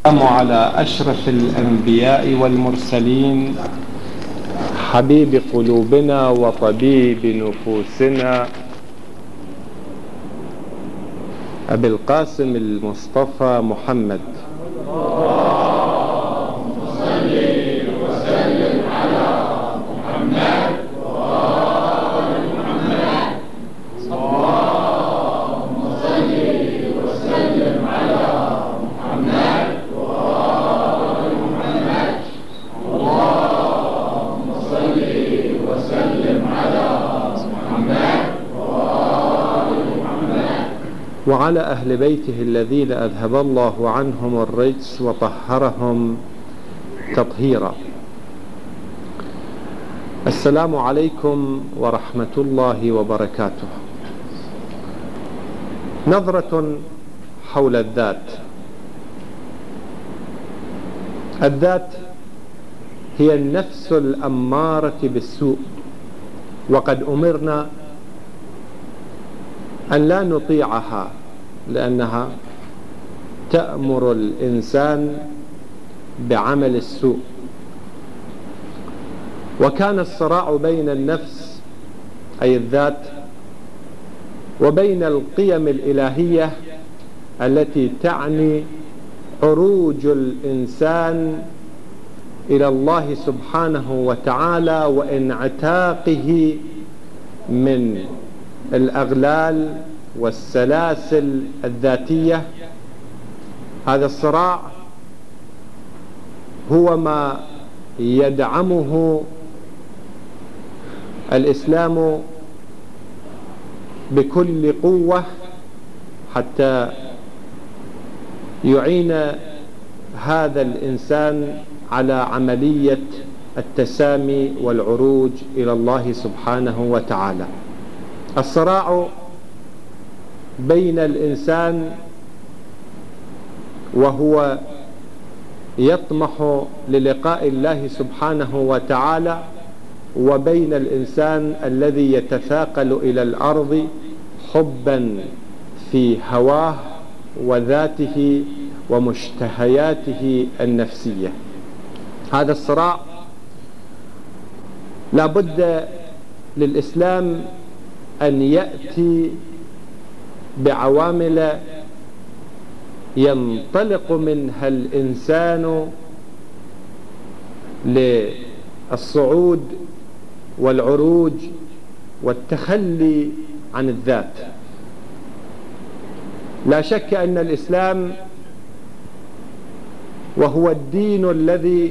على أشرف الأنبياء والمرسلين حبيب قلوبنا وطبيب نفوسنا أبي القاسم المصطفى محمد. اللهم صل وسلم على محمد وآل محمد. اللهم صل وسلم على محمد وآل محمد. اللهم صل وسلم على محمد وآل محمد وعلى أهل بيته الذين أذهب الله عنهم الرجس وطهرهم تطهيرا. السلام عليكم ورحمة الله وبركاته. نظرة حول الذات. الذات هي النفس الأمارة بالسوء، وقد أمرنا أن لا نطيعها لأنها تأمر الإنسان بعمل السوء. وكان الصراع بين النفس أي الذات وبين القيم الإلهية التي تعني عروج الإنسان إلى الله سبحانه وتعالى وانعتاقه من الأغلال والسلاسل الذاتية. هذا الصراع هو ما يدعمه الإسلام بكل قوة حتى يعين هذا الإنسان على عملية التسامي والعروج إلى الله سبحانه وتعالى. الصراع بين الإنسان وهو يطمح للقاء الله سبحانه وتعالى وبين الإنسان الذي يتثاقل إلى الأرض حبا في هواه وذاته ومشتهياته النفسية. هذا الصراع لا بد للإسلام أن يأتي بعوامل ينطلق منها الإنسان للصعود والعروج والتخلي عن الذات. لا شك أن الإسلام وهو الدين الذي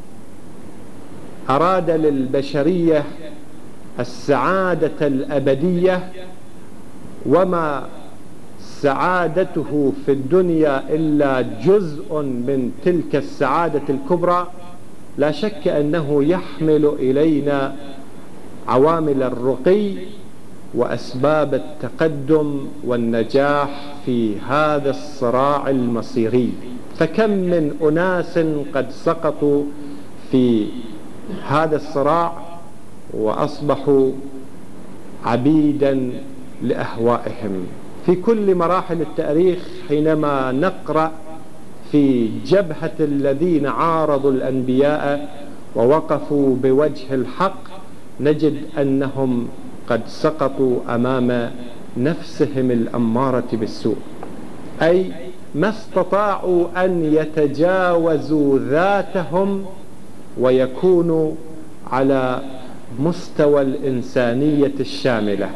أراد للبشرية السعادة الأبدية، وما سعادته في الدنيا إلا جزء من تلك السعادة الكبرى. لا شك أنه يحمل إلينا عوامل الرقي وأسباب التقدم والنجاح في هذا الصراع المصيري. فكم من أناس قد سقطوا في هذا الصراع وأصبحوا عبيدا لأهوائهم. في كل مراحل التاريخ حينما نقرأ في جبهة الذين عارضوا الأنبياء ووقفوا بوجه الحق نجد أنهم قد سقطوا أمام نفسهم الأمارة بالسوء، أي ما استطاعوا أن يتجاوزوا ذاتهم ويكونوا على مستوى الإنسانية الشاملة.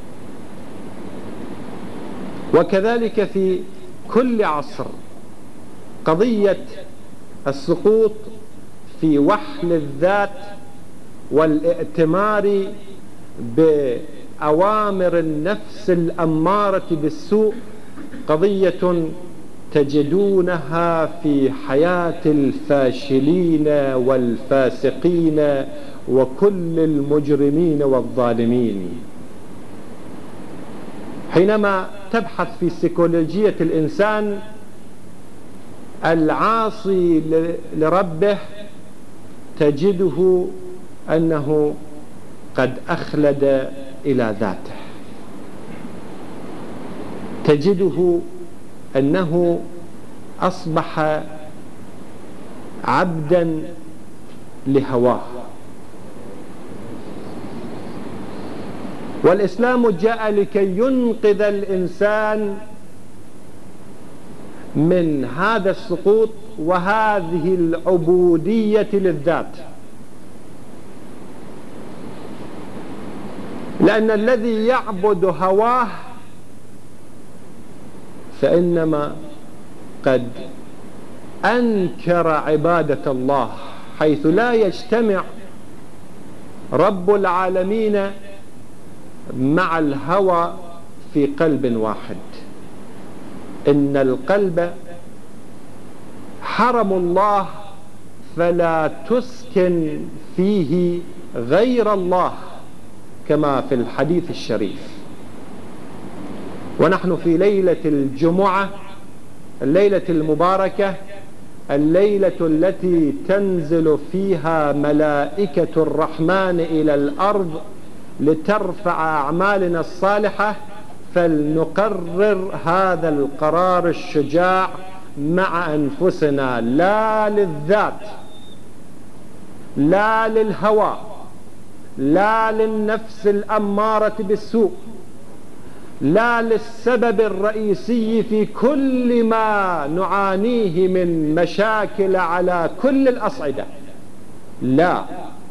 وكذلك في كل عصر قضية السقوط في وحل الذات والائتمار بأوامر النفس الأمارة بالسوء قضية تجدونها في حياة الفاشلين والفاسقين وكل المجرمين والظالمين. حينما تبحث في سيكولوجية الإنسان، العاصي لربه تجده أنه قد أخلد إلى ذاته، تجده أنه أصبح عبدا لهواه. والإسلام جاء لكي ينقذ الإنسان من هذا السقوط وهذه العبودية للذات، لأن الذي يعبد هواه فإنما قد أنكر عبادة الله، حيث لا يجتمع رب العالمين مع الهوى في قلب واحد. إن القلب حرم الله فلا تسكن فيه غير الله، كما في الحديث الشريف. ونحن في ليلة الجمعة، الليلة المباركة، الليلة التي تنزل فيها ملائكة الرحمن إلى الأرض لترفع أعمالنا الصالحة، فلنقرر هذا القرار الشجاع مع أنفسنا، لا للذات، لا للهوى، لا للنفس الأمارة بالسوء، لا للسبب الرئيسي في كل ما نعانيه من مشاكل على كل الأصعدة. لا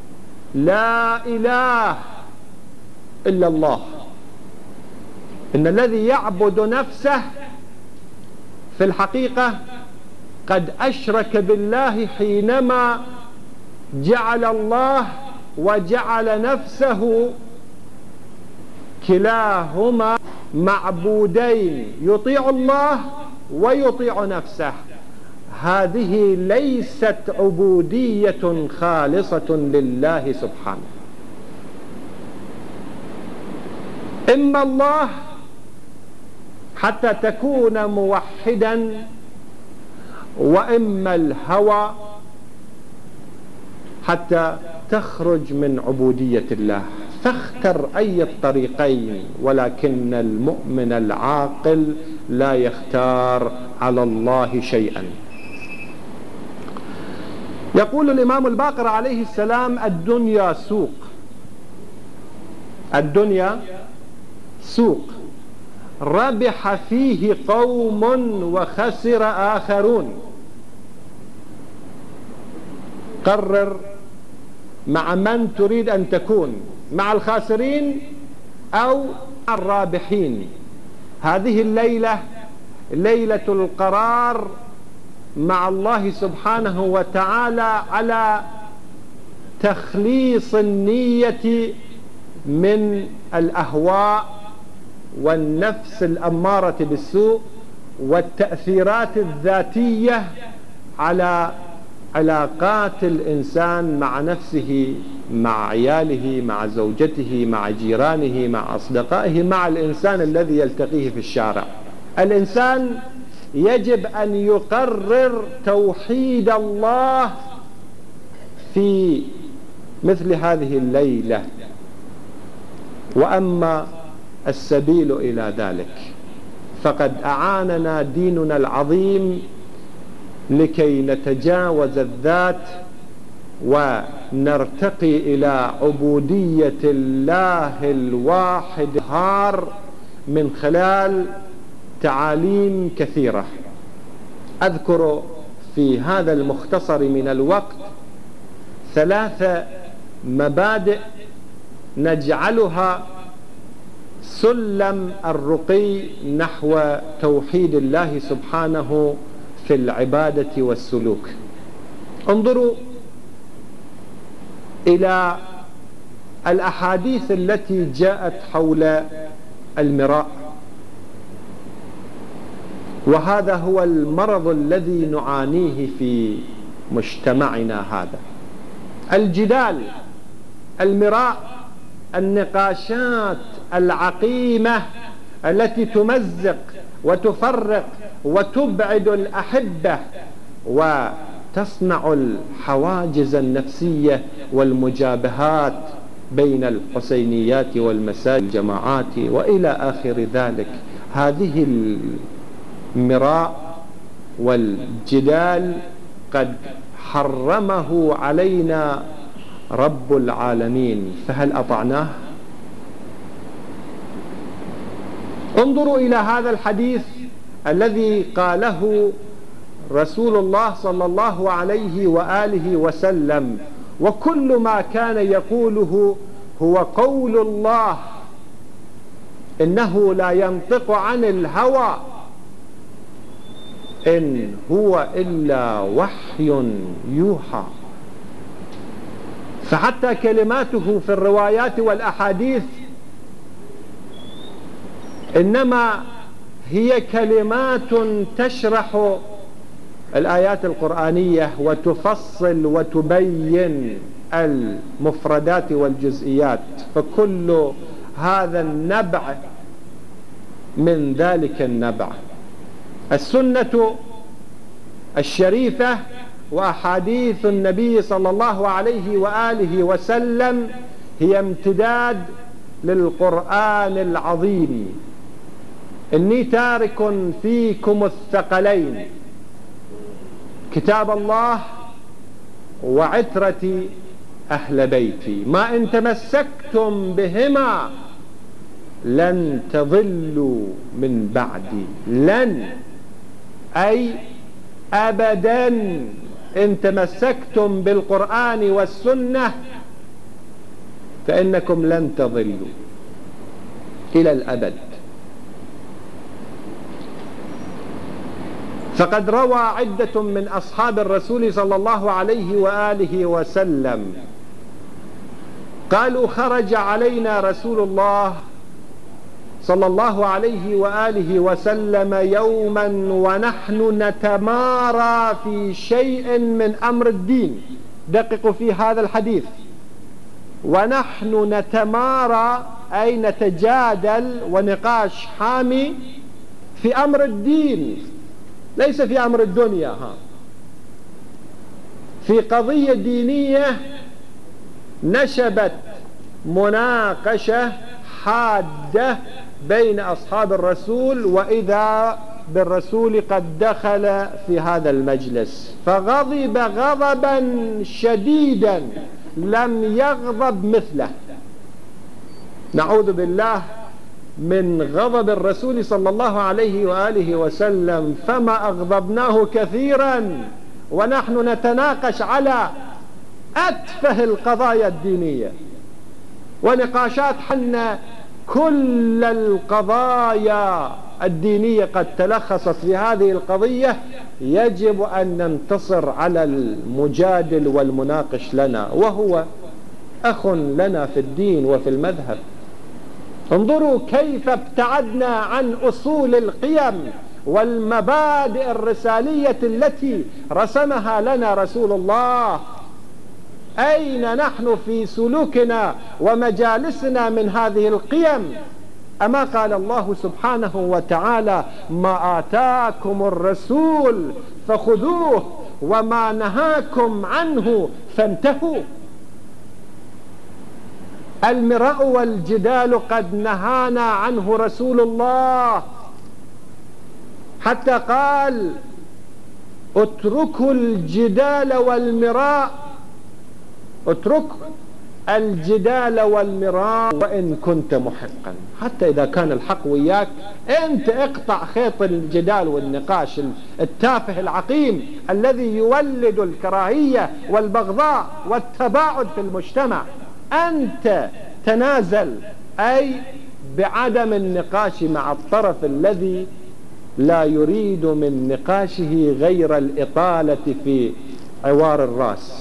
إله إلا الله. إن الذي يعبد نفسه في الحقيقة قد أشرك بالله حينما جعل الله وجعل نفسه كلاهما معبودين، يطيع الله ويطيع نفسه. هذه ليست عبودية خالصة لله سبحانه. إما الله حتى تكون موحدا، وإما الهوى حتى تخرج من عبودية الله. فاختر أي الطريقين، ولكن المؤمن العاقل لا يختار على الله شيئا. يقول الإمام الباقر عليه السلام: الدنيا سوق. الدنيا سوق ربح فيه قوم وخسر آخرون. قرر مع من تريد أن تكون، مع الخاسرين أو مع الرابحين. هذه الليلة ليلة القرار مع الله سبحانه وتعالى على تخليص النية من الأهواء والنفس الأمارة بالسوء والتأثيرات الذاتية على علاقات الإنسان مع نفسه، مع عياله، مع زوجته، مع جيرانه، مع أصدقائه، مع الإنسان الذي يلتقيه في الشارع. الإنسان يجب أن يقرر توحيد الله في مثل هذه الليلة. وأما السبيل إلى ذلك فقد أعاننا ديننا العظيم لكي نتجاوز الذات ونرتقي إلى عبودية الله الواحد القهار من خلال تعاليم كثيرة. أذكر في هذا المختصر من الوقت 3 مبادئ نجعلها سلم الرقي نحو توحيد الله سبحانه في العبادة والسلوك. انظروا إلى الأحاديث التي جاءت حول المراء، وهذا هو المرض الذي نعانيه في مجتمعنا هذا. الجدال، المراء، النقاشات العقيمة التي تمزق وتفرق وتبعد الأحبة وتصنع الحواجز النفسية والمجابهات بين الحسينيات والمساجد والجماعات وإلى آخر ذلك. هذه المراء والجدال قد حرمه علينا رب العالمين، فهل أطعناه؟ انظروا إلى هذا الحديث الذي قاله رسول الله صلى الله عليه وآله وسلم، وكل ما كان يقوله هو قول الله، إنه لا ينطق عن الهوى إن هو إلا وحي يوحى. فحتى كلماته في الروايات والأحاديث إنما هي كلمات تشرح الآيات القرآنية وتفصل وتبين المفردات والجزئيات، فكل هذا النبع من ذلك النبع. السنة الشريفة وأحاديث النبي صلى الله عليه وآله وسلم هي امتداد للقرآن العظيم. إني تارك فيكم الثقلين، كتاب الله وعترتي أهل بيتي، ما إن تمسكتم بهما لن تضلوا من بعدي. لن أي أبدا، إن تمسكتم بالقرآن والسنة فإنكم لن تضلوا إلى الأبد. فقد روى عدة من أصحاب الرسول صلى الله عليه وآله وسلم قالوا: خرج علينا رسول الله صلى الله عليه وآله وسلم يوما ونحن نتمارى في شيء من أمر الدين. دققوا في هذا الحديث، ونحن نتمارى أي نتجادل ونقاش حامي في أمر الدين، ليس في أمر الدنيا، في قضية دينية نشبت مناقشة حادة بين أصحاب الرسول، وإذا بالرسول قد دخل في هذا المجلس فغضب غضبا شديدا لم يغضب مثله. نعوذ بالله من غضب الرسول صلى الله عليه وآله وسلم، فما أغضبناه كثيرا ونحن نتناقش على أتفه القضايا الدينية ونقاشات حنا كل القضايا الدينية قد تلخصت في هذه القضية. يجب أن ننتصر على المجادل والمناقش لنا، وهو أخ لنا في الدين وفي المذهب. انظروا كيف ابتعدنا عن أصول القيم والمبادئ الرسالية التي رسمها لنا رسول الله. أين نحن في سلوكنا ومجالسنا من هذه القيم؟ أما قال الله سبحانه وتعالى: ما آتاكم الرسول فخذوه وما نهاكم عنه فانتهوا. المراء والجدال قد نهانا عنه رسول الله، حتى قال: اتركوا الجدال والمراء، اترك الجدال والمراء وإن كنت محقا. حتى إذا كان الحق وياك أنت اقطع خيط الجدال والنقاش التافه العقيم الذي يولد الكراهية والبغضاء والتباعد في المجتمع. أنت تنازل، أي بعدم النقاش مع الطرف الذي لا يريد من نقاشه غير الإطالة في عوار الرأس.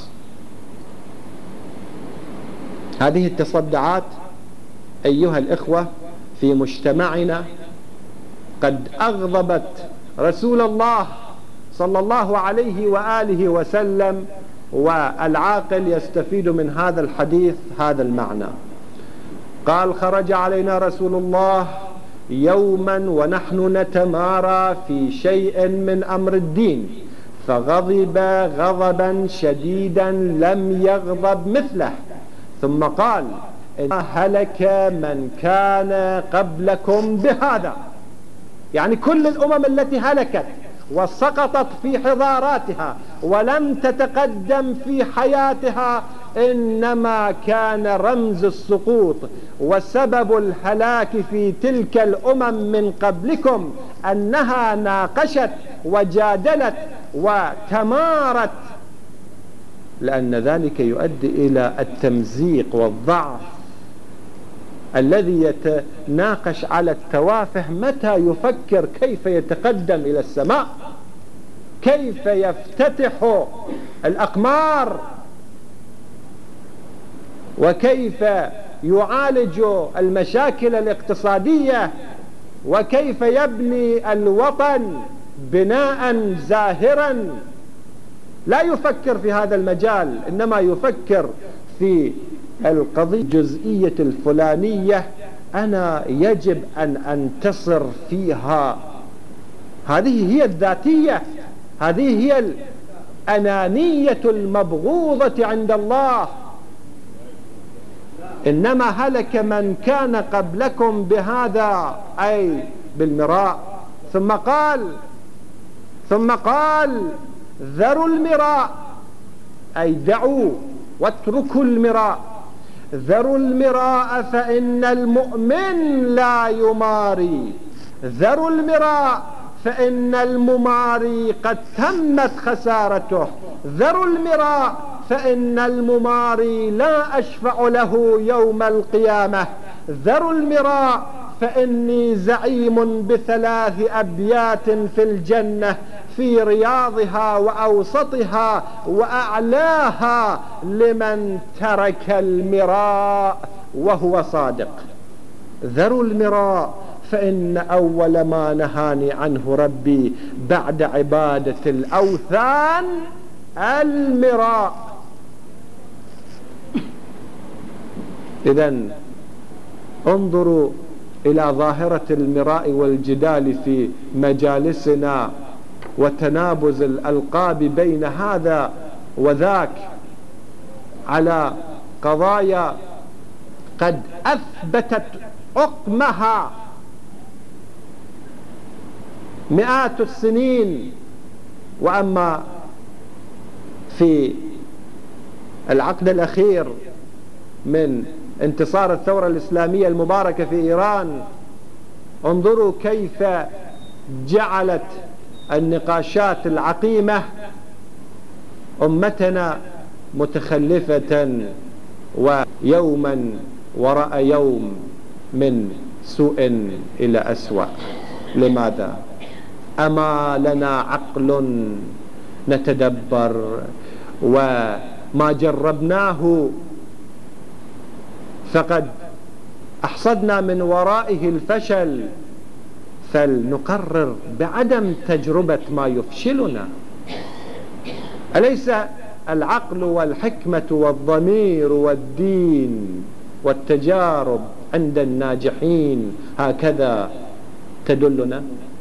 هذه التصدعات أيها الإخوة في مجتمعنا قد أغضبت رسول الله صلى الله عليه وآله وسلم، والعاقل يستفيد من هذا الحديث هذا المعنى. قال: خرج علينا رسول الله يوما ونحن نتمارى في شيء من أمر الدين فغضب غضبا شديدا لم يغضب مثله، ثم قال: إن هلك من كان قبلكم بهذا. يعني كل الأمم التي هلكت وسقطت في حضاراتها ولم تتقدم في حياتها، إنما كان رمز السقوط وسبب الهلاك في تلك الأمم من قبلكم أنها ناقشت وجادلت وتمارت، لأن ذلك يؤدي إلى التمزيق والضعف. الذي يتناقش على التوافه متى يفكر كيف يتقدم إلى السماء، كيف يفتتح الأقمار، وكيف يعالج المشاكل الاقتصادية، وكيف يبني الوطن بناء زاهرا. لا يفكر في هذا المجال، إنما يفكر في القضية الجزئية الفلانية أنا يجب أن أنتصر فيها. هذه هي الذاتية، هذه هي الأنانية المبغوضة عند الله. إنما هلك من كان قبلكم بهذا، أي بالمراء. ثم قال ذروا المراء، أي دعوا واتركوا المراء. ذروا المراء فإن المؤمن لا يماري. ذروا المراء فإن المماري قد تمت خسارته. ذروا المراء فإن المماري لا أشفع له يوم القيامة. ذروا المراء فإني زعيم ب3 أبيات في الجنة، في رياضها وأوسطها وأعلاها، لمن ترك المراء وهو صادق. ذروا المراء فإن أول ما نهاني عنه ربي بعد عبادة الأوثان المراء. إذن انظروا إلى ظاهرة المراء والجدال في مجالسنا وتنابز الألقاب بين هذا وذاك على قضايا قد أثبتت حكمها مئات السنين. وأما في العقد الأخير من انتصار الثورة الإسلامية المباركة في إيران، انظروا كيف جعلت النقاشات العقيمة أمتنا متخلفة، ويوما وراء يوم من سوء إلى أسوأ. لماذا؟ أما لنا عقل نتدبر وما جربناه فقد أحصدنا من ورائه الفشل، فلنقرر بعدم تجربة ما يفشلنا. أليس العقل والحكمة والضمير والدين والتجارب عند الناجحين هكذا تدلنا؟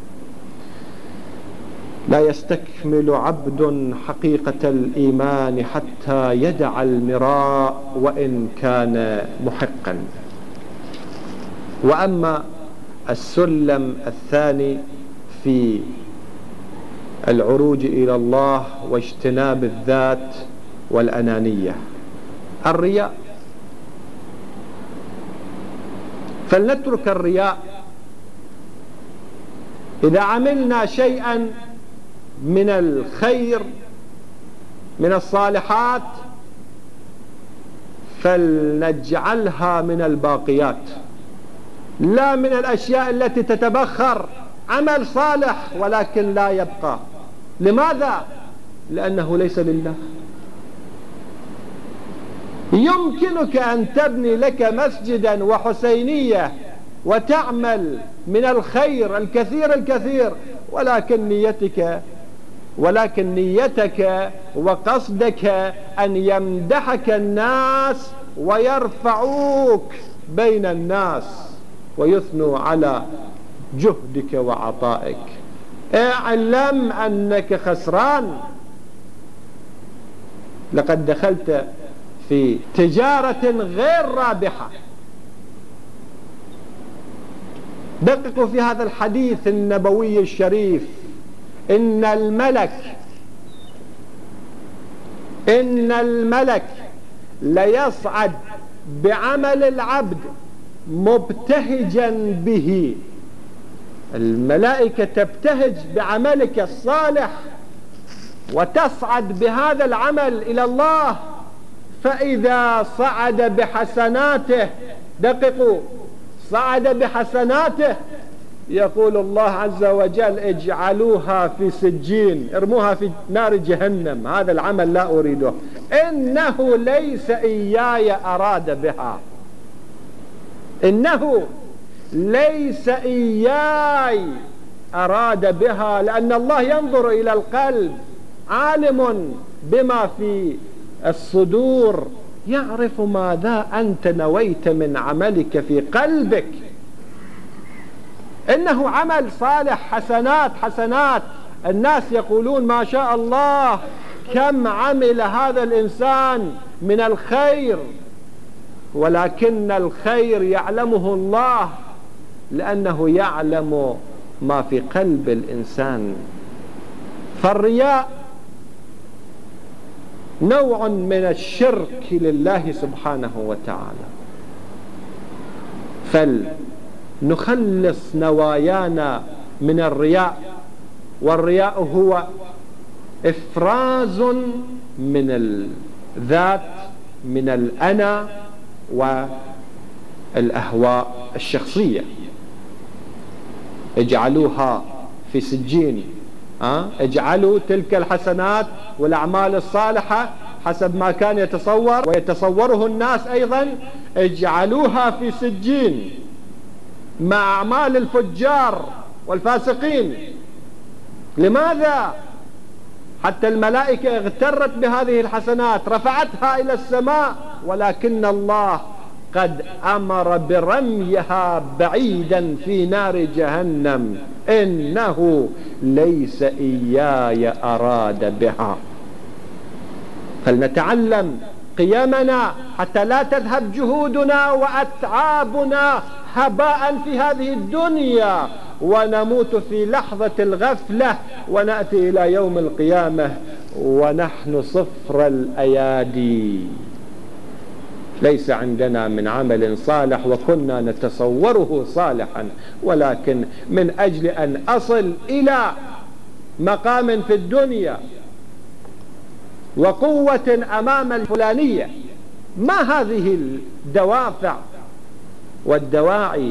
لا يستكمل عبد حقيقة الإيمان حتى يدع المراء وإن كان محقا. وأما السلم الثاني في العروج إلى الله واجتناب الذات والأنانية، الرياء. فلنترك الرياء. إذا عملنا شيئا من الخير من الصالحات فلنجعلها من الباقيات، لا من الأشياء التي تتبخر. عمل صالح ولكن لا يبقى. لماذا؟ لأنه ليس لله. يمكنك أن تبني لك مسجدا وحسينية وتعمل من الخير الكثير، ولكن نيتك وقصدك أن يمدحك الناس ويرفعوك بين الناس ويثنوا على جهدك وعطائك. اعلم أنك خسران. لقد دخلت في تجارة غير رابحة. دققوا في هذا الحديث النبوي الشريف إن الملك ليصعد بعمل العبد مبتهجا به. الملائكة تبتهج بعملك الصالح وتصعد بهذا العمل إلى الله. فإذا صعد بحسناته، دققوا، صعد بحسناته، يقول الله عز وجل اجعلوها في سجين، ارموها في نار جهنم، هذا العمل لا أريده، إنه ليس إياي أراد بها، إنه ليس إياي أراد بها. لأن الله ينظر إلى القلب، عالم بما في الصدور، يعرف ماذا أنت نويت من عملك في قلبك. إنه عمل صالح، حسنات، الناس يقولون ما شاء الله كم عمل هذا الإنسان من الخير، ولكن الخير يعلمه الله، لأنه يعلم ما في قلب الإنسان. فالرياء نوع من الشرك لله سبحانه وتعالى، فلنخلص نوايانا من الرياء. والرياء هو إفراز من الذات، من الأنا والأهواء الشخصية. اجعلوها في سجين، اجعلوا تلك الحسنات والأعمال الصالحة حسب ما كان يتصور ويتصوره الناس أيضا، اجعلوها في سجين مع أعمال الفجار والفاسقين. لماذا؟ حتى الملائكة اغترت بهذه الحسنات، رفعتها إلى السماء، ولكن الله قد أمر برميها بعيدا في نار جهنم، إنه ليس إياي أراد بها. فلنتعلم قيمنا حتى لا تذهب جهودنا وأتعابنا هباء في هذه الدنيا، ونموت في لحظة الغفلة، ونأتي إلى يوم القيامة ونحن صفر الأيادي، ليس عندنا من عمل صالح وكنا نتصوره صالحا، ولكن من أجل أن أصل إلى مقام في الدنيا وقوة أمام الفلانية. ما هذه الدوافع والدواعي؟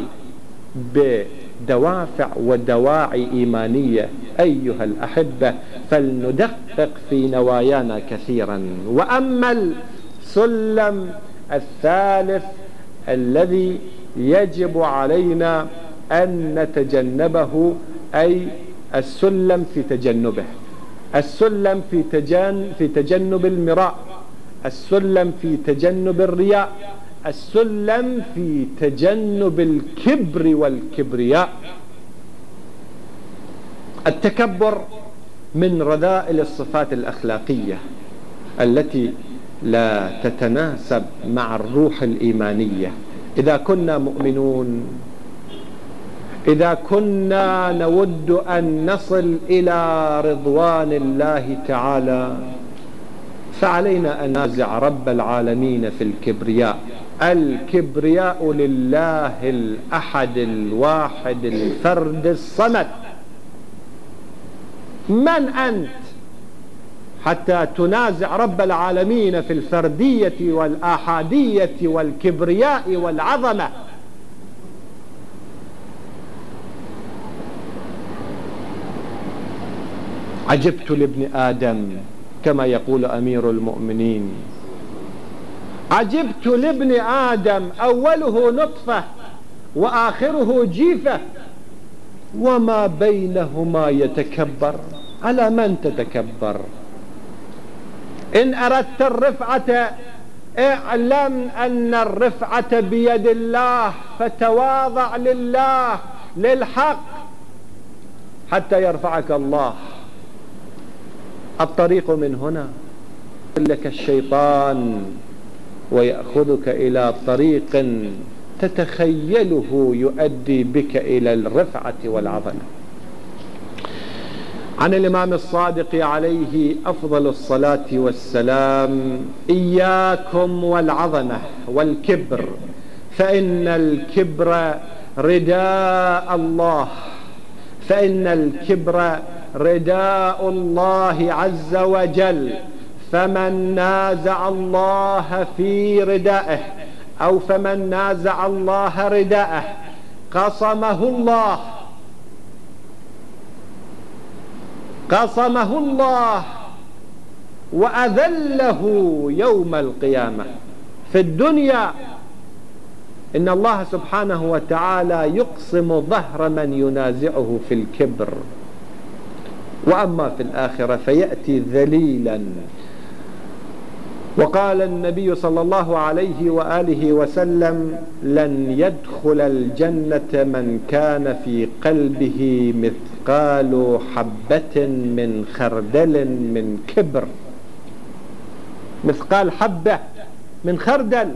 بدوافع ودواعي إيمانية أيها الأحبة، فلندقق في نوايانا كثيرا. وأما السلم الثالث الذي يجب علينا أن نتجنبه، أي السلم في تجنبه، السلم في تجنب المراء، السلم في تجنب الرياء، السلم في تجنب الكبر والكبرياء. التكبر من رذائل الصفات الأخلاقية التي لا تتناسب مع الروح الإيمانية. إذا كنا مؤمنون، إذا كنا نود أن نصل إلى رضوان الله تعالى، فعلينا أن ننازع رب العالمين في الكبرياء. الكبرياء لله الأحد الواحد الفرد الصمد. من أنت حتى تنازع رب العالمين في الفردية والآحادية والكبرياء والعظمة؟ عجبت لابن آدم كما يقول أمير المؤمنين، عجبت لابن آدم أوله نطفة وآخره جيفة وما بينهما يتكبر. على من تتكبر؟ إن أردت الرفعة اعلم أن الرفعة بيد الله، فتواضع لله للحق حتى يرفعك الله. الطريق من هنا، لك الشيطان ويأخذك إلى طريق تتخيله يؤدي بك إلى الرفعة والعظمة. عن الإمام الصادق عليه أفضل الصلاة والسلام: إياكم والعظمة والكبر، فإن الكبر رداء الله، فإن الكبر رداء الله عز وجل، فمن نازع الله في ردائه أو فمن نازع الله رداءه قصمه الله وأذله يوم القيامة. في الدنيا إن الله سبحانه وتعالى يقسم ظهر من ينازعه في الكبر، وأما في الآخرة فيأتي ذليلا. وقال النبي صلى الله عليه وآله وسلم: لن يدخل الجنة من كان في قلبه مثقال حبة من خردل من كبر. مثقال حبة من خردل.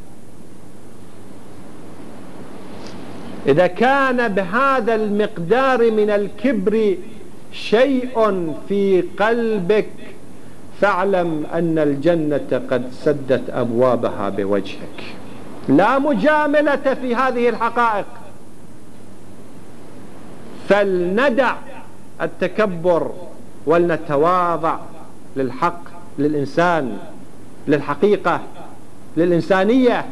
إذا كان بهذا المقدار من الكبر شيء في قلبك فاعلم أن الجنة قد سدت أبوابها بوجهك. لا مجاملة في هذه الحقائق. فلندع التكبر ولنتواضع للحق، للإنسان، للحقيقة، للإنسانية.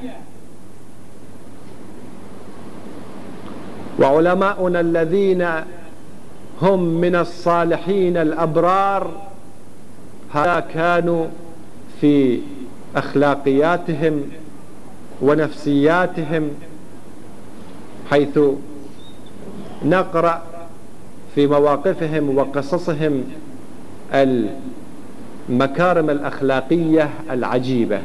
وعلماؤنا الذين هم من الصالحين الأبرار هؤلاء كانوا في أخلاقياتهم ونفسياتهم، حيث نقرأ في مواقفهم وقصصهم المكارم الأخلاقية العجيبة.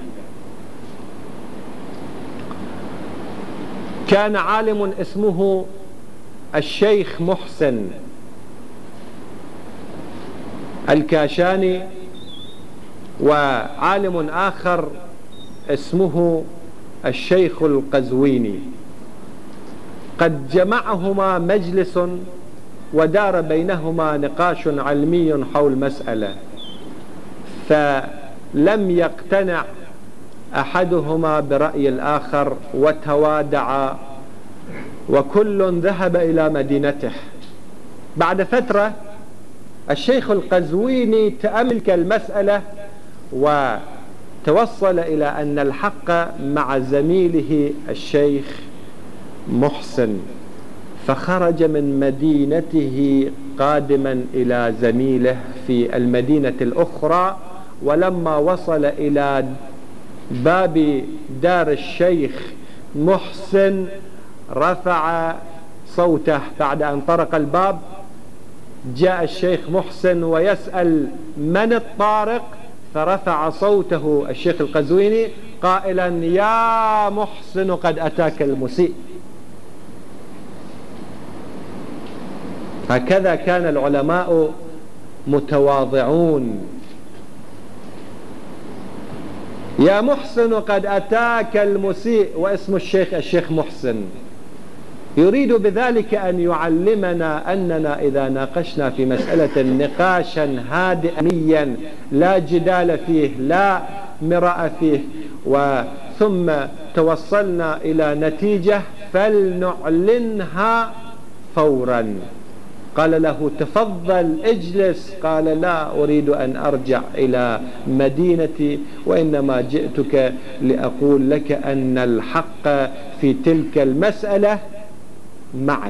كان عالم اسمه الشيخ محسن الكاشاني، وعالم آخر اسمه الشيخ القزويني، قد جمعهما مجلس ودار بينهما نقاش علمي حول مسألة، فلم يقتنع أحدهما برأي الآخر وتوادعا وكل ذهب إلى مدينته. بعد فترة الشيخ القزويني تأمل المسألة وتوصل إلى أن الحق مع زميله الشيخ محسن، فخرج من مدينته قادما إلى زميله في المدينة الأخرى، ولما وصل إلى باب دار الشيخ محسن رفع صوته. بعد أن طرق الباب جاء الشيخ محسن ويسأل من الطارق، فرفع صوته الشيخ القزويني قائلا: يا محسن قد أتاك المسيء. هكذا كان العلماء متواضعون. يا محسن قد أتاك المسيء، واسم الشيخ محسن، يريد بذلك أن يعلمنا أننا إذا ناقشنا في مسألة نقاشا هادئا لا جدال فيه لا مراء فيه، ثم توصلنا إلى نتيجة فلنعلنها فورا. قال له: تفضل اجلس. قال: لا أريد أن أرجع إلى مدينتي، وإنما جئتك لأقول لك أن الحق في تلك المسألة معك.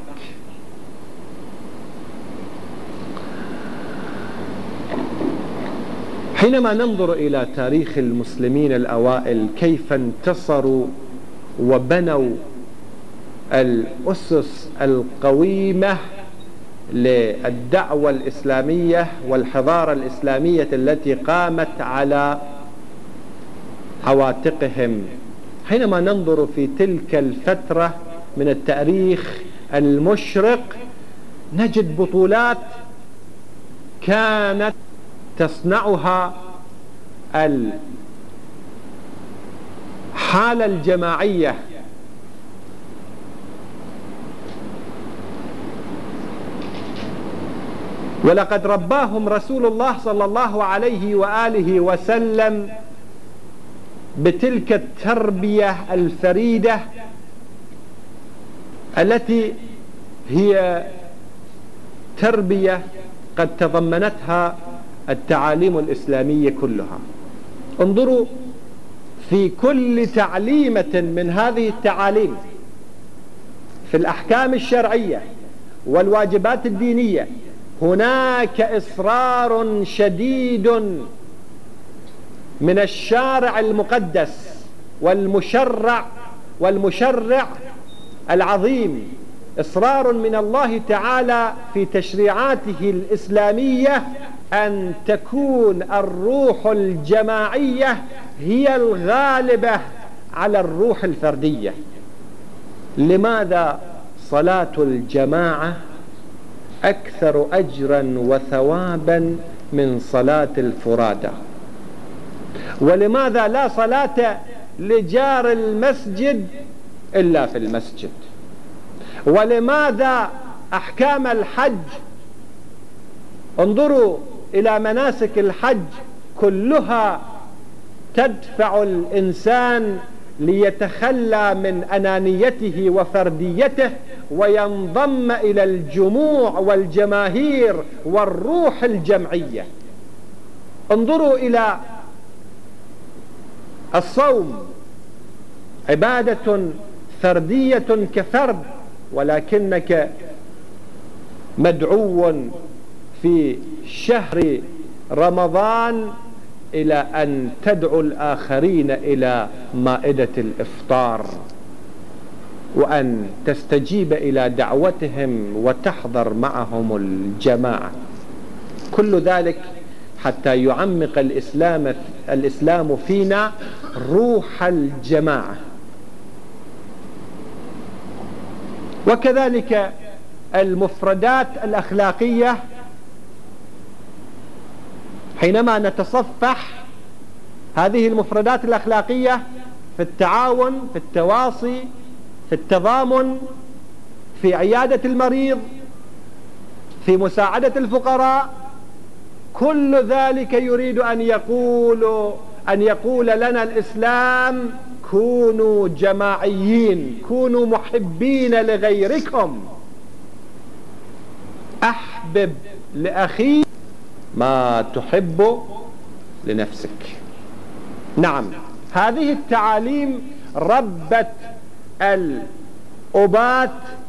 حينما ننظر إلى تاريخ المسلمين الأوائل كيف انتصروا وبنوا الأسس القويمة للدعوة الإسلامية والحضارة الإسلامية التي قامت على عواتقهم، حينما ننظر في تلك الفترة من التاريخ المشرق نجد بطولات كانت تصنعها الحالة الجماعية. ولقد رباهم رسول الله صلى الله عليه وآله وسلم بتلك التربية الفريدة التي هي تربية قد تضمنتها التعاليم الإسلامية كلها. انظروا في كل تعليمة من هذه التعاليم في الأحكام الشرعية والواجبات الدينية هناك إصرار شديد من الشارع المقدس والمشرع العظيم، إصرار من الله تعالى في تشريعاته الإسلامية أن تكون الروح الجماعية هي الغالبة على الروح الفردية. لماذا صلاة الجماعة أكثر أجرا وثوابا من صلاة الفرادى؟ ولماذا لا صلاة لجار المسجد إلا في المسجد؟ ولماذا أحكام الحج، انظروا إلى مناسك الحج كلها تدفع الإنسان ليتخلى من أنانيته وفرديته وينضم إلى الجموع والجماهير والروح الجمعية. انظروا إلى الصوم، عبادة فردية كفرد، ولكنك مدعو في شهر رمضان إلى أن تدعو الآخرين إلى مائدة الإفطار وأن تستجيب إلى دعوتهم وتحضر معهم الجماعة. كل ذلك حتى يعمق الإسلام فينا روح الجماعة. وكذلك المفردات الأخلاقية، حينما نتصفح هذه المفردات الأخلاقية في التعاون، في التواصي، في التضامن، في عيادة المريض، في مساعدة الفقراء، كل ذلك يريد أن يقول لنا الإسلام: كونوا جماعيين، كونوا محبين لغيركم، أحبب لأخيك ما تحب لنفسك. نعم، هذه التعاليم ربت الأباة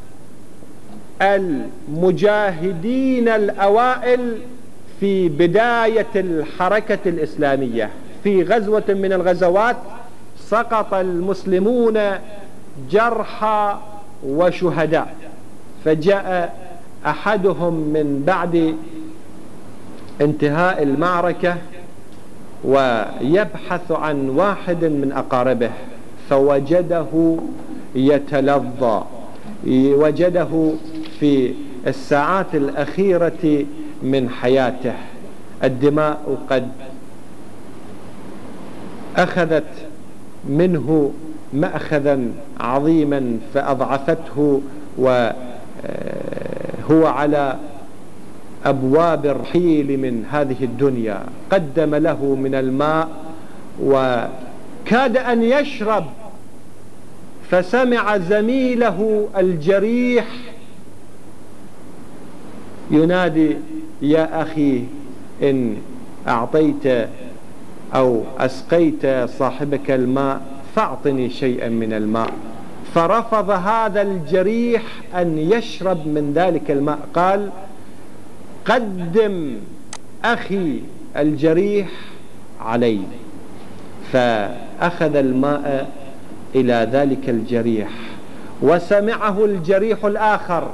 المجاهدين الأوائل في بداية الحركة الإسلامية. في غزوة من الغزوات سقط المسلمون جرحى وشهداء، فجاء أحدهم من بعد انتهاء المعركة ويبحث عن واحد من أقاربه، فوجده يتلظى، وجده في الساعات الأخيرة من حياته الدماء قد أخذت منه مأخذا عظيما فأضعفته، وهو على أبواب الرحيل من هذه الدنيا. قدم له من الماء وكاد أن يشرب، فسمع زميله الجريح ينادي: يا أخي، إن أعطيت أو أسقيت صاحبك الماء فأعطني شيئا من الماء. فرفض هذا الجريح أن يشرب من ذلك الماء، قال: قدم أخي الجريح علي. فأخذ الماء إلى ذلك الجريح، وسمعه الجريح الآخر،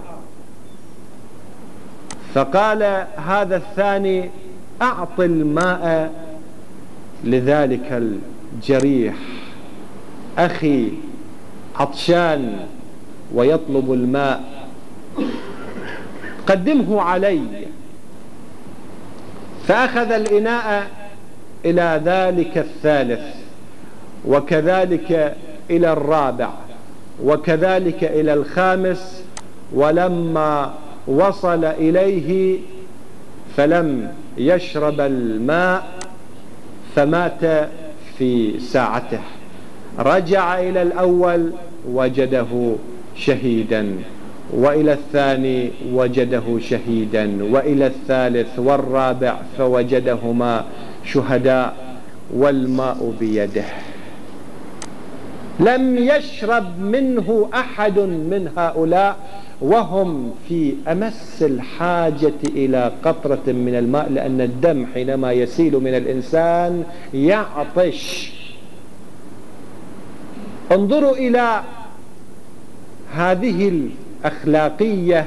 فقال هذا الثاني: أعط الماء لذلك الجريح، أخي عطشان ويطلب الماء، قدمه علي. فأخذ الإناء إلى ذلك الثالث، وكذلك إلى الرابع، وكذلك إلى الخامس، ولما وصل إليه فلم يشرب الماء فمات في ساعته. رجع إلى الأول وجده شهيدا، وإلى الثاني وجده شهيدا، وإلى الثالث والرابع فوجدهما شهداء والماء بيده. لم يشرب منه أحد من هؤلاء وهم في أمس الحاجة إلى قطرة من الماء، لأن الدم حينما يسيل من الإنسان يعطش. انظروا إلى هذه الأخلاقية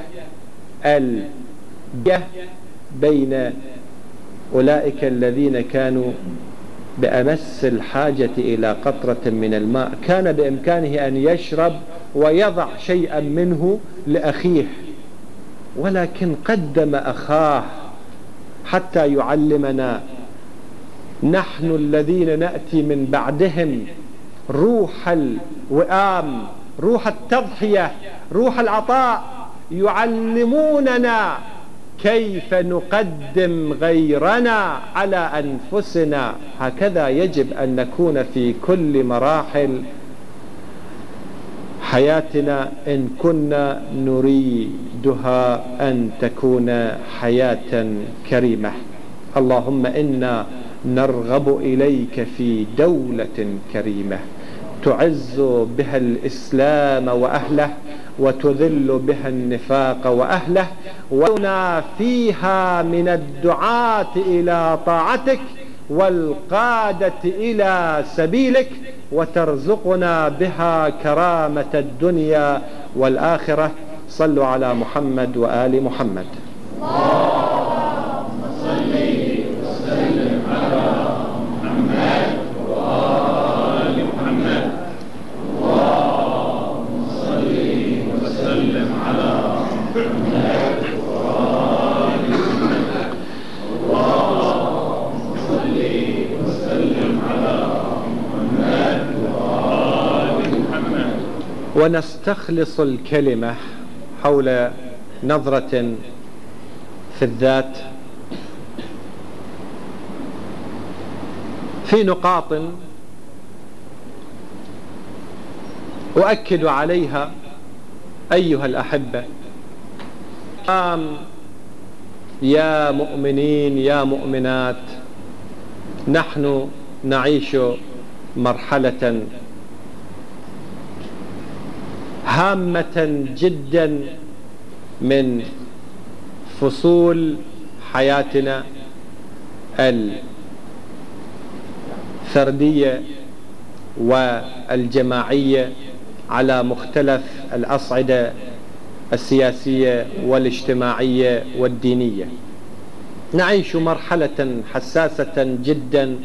بين أولئك الذين كانوا بأمس الحاجة إلى قطرة من الماء. كان بإمكانه أن يشرب ويضع شيئا منه لأخيه، ولكن قدم أخاه حتى يعلمنا نحن الذين نأتي من بعدهم روح الوئام، روح التضحية، روح العطاء، يعلموننا كيف نقدم غيرنا على أنفسنا. هكذا يجب أن نكون في كل مراحل حياتنا إن كنا نريدها أن تكون حياة كريمة. اللهم إنا نرغب إليك في دولة كريمة تعز بها الإسلام وأهله وتذل بها النفاق وأهله، ونا فيها من الدعاة إلى طاعتك والقادة إلى سبيلك، وترزقنا بها كرامة الدنيا والآخرة. صلوا على محمد وآل محمد. اللهم صل وسلم على محمد وآل محمد. اللهم صل وسلم على محمد وآل محمد. اللهم صل وسلم على محمد وآل محمد. ونستخلص الكلمة حول نظرة في الذات في نقاط أؤكد عليها أيها الأحبة. يا مؤمنين يا مؤمنات، نحن نعيش مرحلة هامة جدا من فصول حياتنا الفردية والجماعية على مختلف الأصعدة السياسية والاجتماعية والدينية. نعيش مرحلة حساسة جدا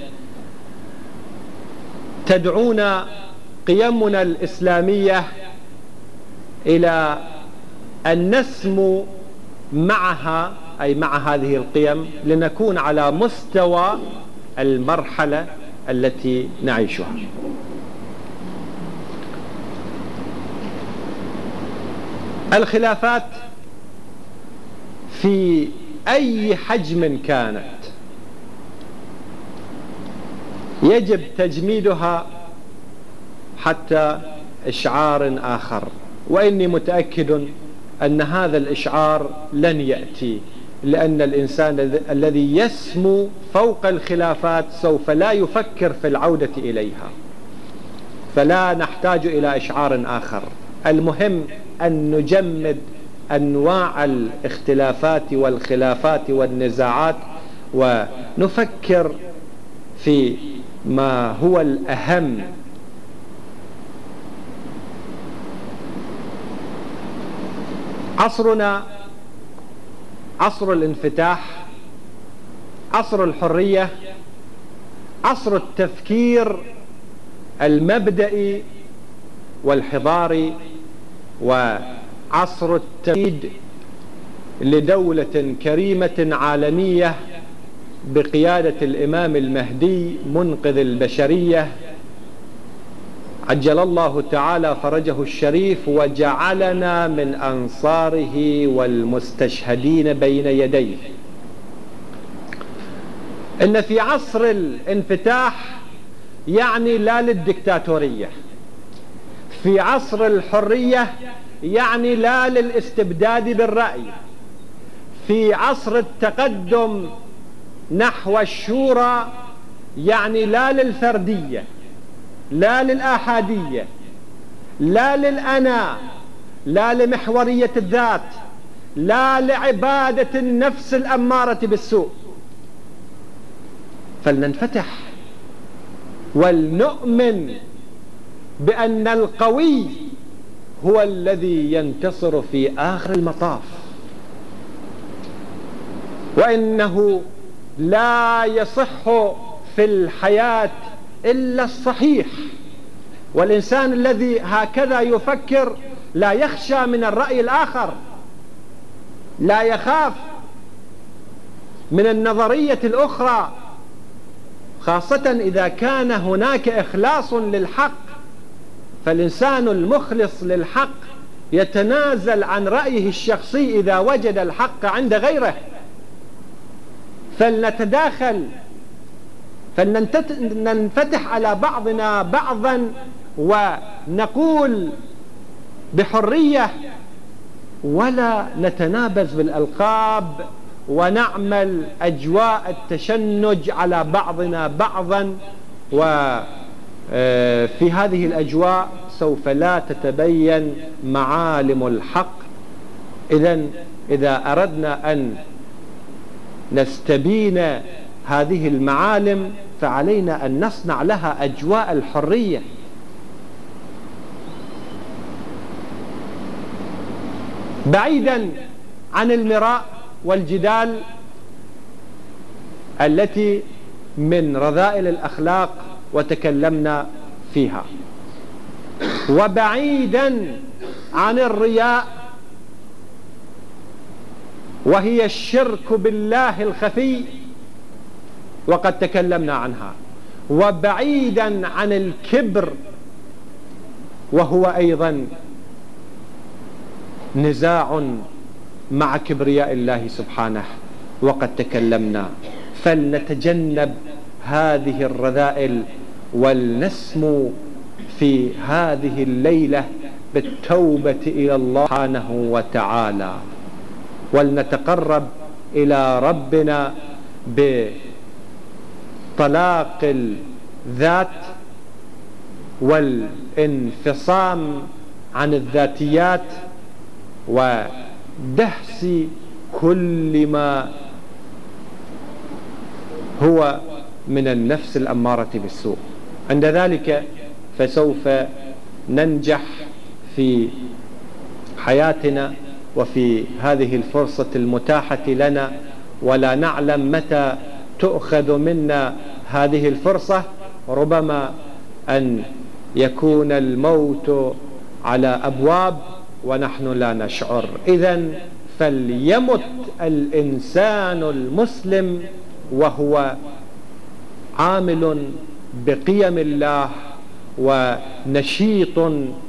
تدعونا قيمنا الإسلامية إلى أن نسمو معها، أي مع هذه القيم، لنكون على مستوى المرحلة التي نعيشها. الخلافات في أي حجم كانت يجب تجميدها حتى إشعار آخر، وإني متأكد أن هذا الإشعار لن يأتي، لأن الإنسان الذي يسمو فوق الخلافات سوف لا يفكر في العودة إليها، فلا نحتاج إلى إشعار آخر. المهم أن نجمد أنواع الاختلافات والخلافات والنزاعات، ونفكر في ما هو الأهم. عصرنا عصر الانفتاح، عصر الحرية، عصر التفكير المبدئي والحضاري، وعصر التمهيد لدولة كريمة عالمية بقيادة الإمام المهدي منقذ البشرية عجل الله تعالى فرجه الشريف، وجعلنا من أنصاره والمستشهدين بين يديه. إن في عصر الانفتاح يعني لا للدكتاتورية، في عصر الحرية يعني لا للاستبداد بالرأي، في عصر التقدم نحو الشورى يعني لا للفردية، لا للآحادية، لا للأنا، لا لمحورية الذات، لا لعبادة النفس الأمارة بالسوء. فلننفتح ولنؤمن بأن القوي هو الذي ينتصر في آخر المطاف، وإنه لا يصح في الحياة إلا الصحيح. والإنسان الذي هكذا يفكر لا يخشى من الرأي الآخر، لا يخاف من النظرية الأخرى، خاصة إذا كان هناك إخلاص للحق. فالإنسان المخلص للحق يتنازل عن رأيه الشخصي إذا وجد الحق عند غيره. فلنتداخل، فلننفتح على بعضنا بعضا ونقول بحرية، ولا نتنابز بالألقاب ونعمل أجواء التشنج على بعضنا بعضا. وفي هذه الأجواء سوف لا تتبين معالم الحق. إذا أردنا أن نستبين هذه المعالم فعلينا أن نصنع لها أجواء الحرية. بعيدا عن المراء والجدال التي من رذائل الأخلاق وتكلمنا فيها، وبعيدا عن الرياء وهي الشرك بالله الخفي وقد تكلمنا عنها، وبعيدا عن الكبر وهو أيضا نزاع مع كبرياء الله سبحانه وقد تكلمنا. فلنتجنب هذه الرذائل ولنسمو في هذه الليلة بالتوبة إلى الله سبحانه وتعالى، ولنتقرب إلى ربنا بطلاق الذات والانفصام عن الذاتيات ودهس كل ما هو من النفس الأمارة بالسوء. عند ذلك فسوف ننجح في حياتنا وفي هذه الفرصة المتاحة لنا، ولا نعلم متى تؤخذ منا هذه الفرصة. ربما أن يكون الموت على أبواب ونحن لا نشعر. إذن فليمت الإنسان المسلم وهو عامل بقيم الله ونشيط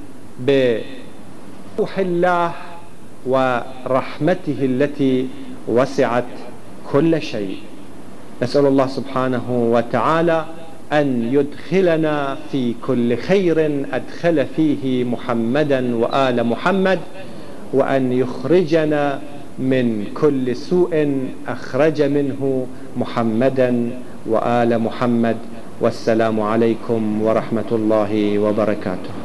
بروح الله ورحمته التي وسعت كل شيء. نسأل الله سبحانه وتعالى أن يدخلنا في كل خير أدخل فيه محمدا وآل محمد، وأن يخرجنا من كل سوء أخرج منه محمدا وآل محمد. والسلام عليكم ورحمة الله وبركاته.